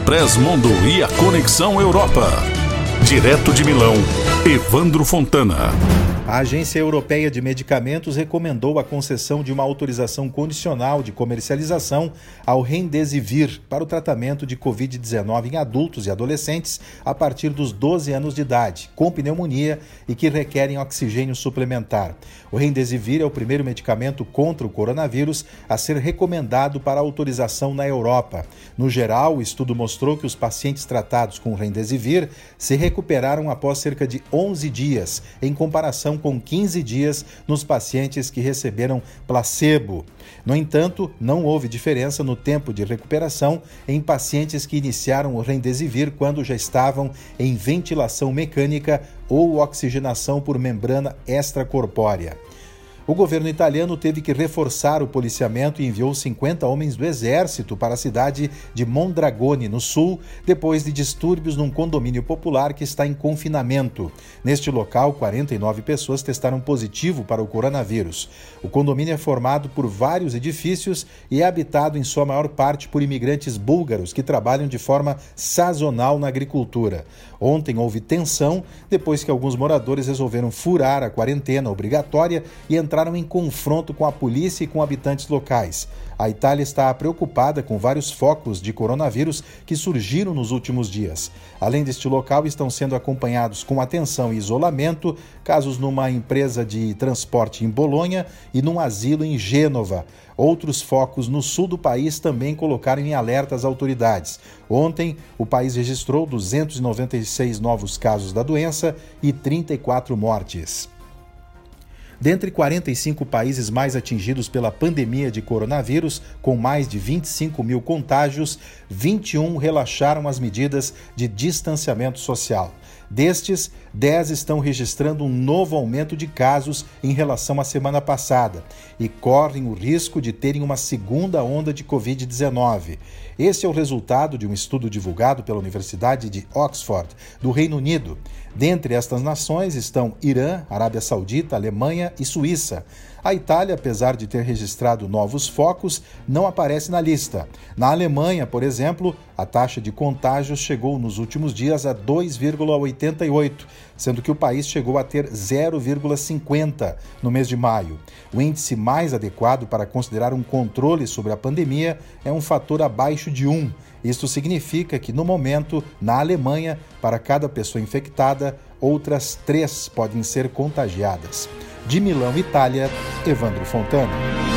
Express Mundo e a Conexão Europa. Direto de Milão, Evandro Fontana. A Agência Europeia de Medicamentos recomendou a concessão de uma autorização condicional de comercialização ao Remdesivir para o tratamento de Covid-19 em adultos e adolescentes a partir dos 12 anos de idade, com pneumonia e que requerem oxigênio suplementar. O Remdesivir é o primeiro medicamento contra o coronavírus a ser recomendado para autorização na Europa. No geral, o estudo mostrou que os pacientes tratados com Remdesivir se recuperaram após cerca de 11 dias, em comparação com 15 dias nos pacientes que receberam placebo. No entanto, não houve diferença no tempo de recuperação em pacientes que iniciaram o Remdesivir quando já estavam em ventilação mecânica ou oxigenação por membrana extracorpórea. O governo italiano teve que reforçar o policiamento e enviou 50 homens do exército para a cidade de Mondragone, no sul, depois de distúrbios num condomínio popular que está em confinamento. Neste local, 49 pessoas testaram positivo para o coronavírus. O condomínio é formado por vários edifícios e é habitado em sua maior parte por imigrantes búlgaros que trabalham de forma sazonal na agricultura. Ontem houve tensão depois que alguns moradores resolveram furar a quarentena obrigatória e entraram em confronto com a polícia e com habitantes locais. A Itália está preocupada com vários focos de coronavírus que surgiram nos últimos dias. Além deste local, estão sendo acompanhados com atenção e isolamento casos numa empresa de transporte em Bolonha e num asilo em Gênova. Outros focos no sul do país também colocaram em alerta as autoridades. Ontem, o país registrou 296 novos casos da doença e 34 mortes. Dentre 45 países mais atingidos pela pandemia de coronavírus, com mais de 25 mil contágios, 21 relaxaram as medidas de distanciamento social. Destes, 10 estão registrando um novo aumento de casos em relação à semana passada e correm o risco de terem uma segunda onda de Covid-19. Esse é o resultado de um estudo divulgado pela Universidade de Oxford, do Reino Unido. Dentre estas nações estão Irã, Arábia Saudita, Alemanha e Suíça. A Itália, apesar de ter registrado novos focos, não aparece na lista. Na Alemanha, por exemplo, a taxa de contágios chegou nos últimos dias a 2,88, sendo que o país chegou a ter 0,50 no mês de maio. O índice mais adequado para considerar um controle sobre a pandemia é um fator abaixo de 1. Isto significa que, no momento, na Alemanha, para cada pessoa infectada, outras 3 podem ser contagiadas. De Milão, Itália, Evandro Fontana.